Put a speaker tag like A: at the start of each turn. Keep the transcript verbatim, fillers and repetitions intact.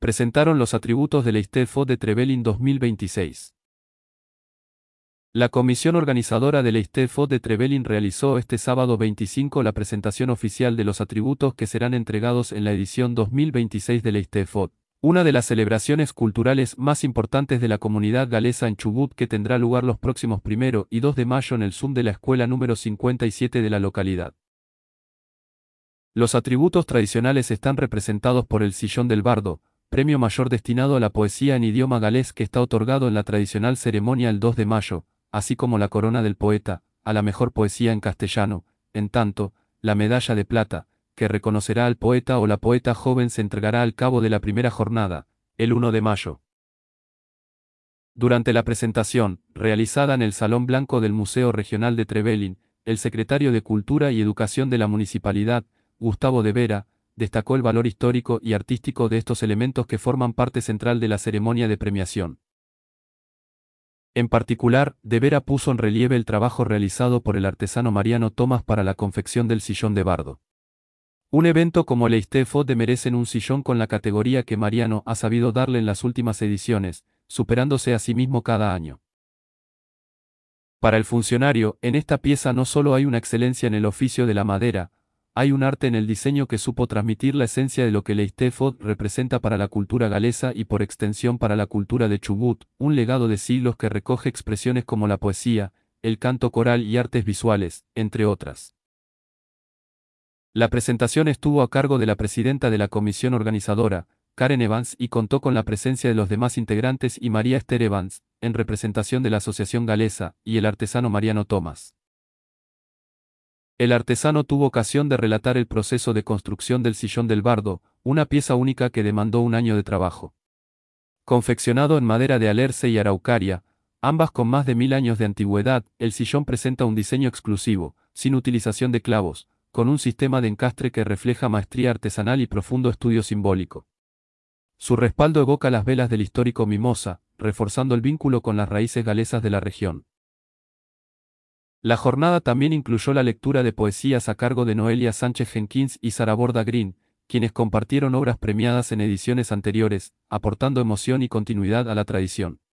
A: presentaron los atributos del Eisteddfod de Trevelin dos mil veintiséis. La comisión organizadora del Eisteddfod de Trevelin realizó este sábado veinticinco la presentación oficial de los atributos que serán entregados en la edición dos mil veintiséis del Eisteddfod, una de las celebraciones culturales más importantes de la comunidad galesa en Chubut, que tendrá lugar los próximos primero y dos de mayo en el Zoom de la escuela número cincuenta y siete de la localidad. Los atributos tradicionales están representados por el Sillón del Bardo, premio mayor destinado a la poesía en idioma galés que está otorgado en la tradicional ceremonia el dos de mayo, así como la corona del poeta, a la mejor poesía en castellano. En tanto, la medalla de plata, que reconocerá al poeta o la poeta joven, se entregará al cabo de la primera jornada, el uno de mayo. Durante la presentación, realizada en el Salón Blanco del Museo Regional de Trevelin, el secretario de Cultura y Educación de la municipalidad, Gustavo de Vera, destacó el valor histórico y artístico de estos elementos que forman parte central de la ceremonia de premiación. En particular, De Vera puso en relieve el trabajo realizado por el artesano Mariano Tomás para la confección del sillón de bardo. Un evento como el Eisteddfod merecen un sillón con la categoría que Mariano ha sabido darle en las últimas ediciones, superándose a sí mismo cada año. Para el funcionario, en esta pieza no solo hay una excelencia en el oficio de la madera, hay un arte en el diseño que supo transmitir la esencia de lo que el Eisteddfod representa para la cultura galesa y por extensión para la cultura de Chubut, un legado de siglos que recoge expresiones como la poesía, el canto coral y artes visuales, entre otras. La presentación estuvo a cargo de la presidenta de la comisión organizadora, Karen Evans, y contó con la presencia de los demás integrantes y María Esther Evans, en representación de la Asociación Galesa, y el artesano Mariano Tomás. El artesano tuvo ocasión de relatar el proceso de construcción del Sillón del Bardo, una pieza única que demandó un año de trabajo. Confeccionado en madera de alerce y araucaria, ambas con más de mil años de antigüedad, el sillón presenta un diseño exclusivo, sin utilización de clavos, con un sistema de encastre que refleja maestría artesanal y profundo estudio simbólico. Su respaldo evoca las velas del histórico Mimosa, reforzando el vínculo con las raíces galesas de la región. La jornada también incluyó la lectura de poesías a cargo de Noelia Sánchez Jenkins y Sara Borda Green, quienes compartieron obras premiadas en ediciones anteriores, aportando emoción y continuidad a la tradición.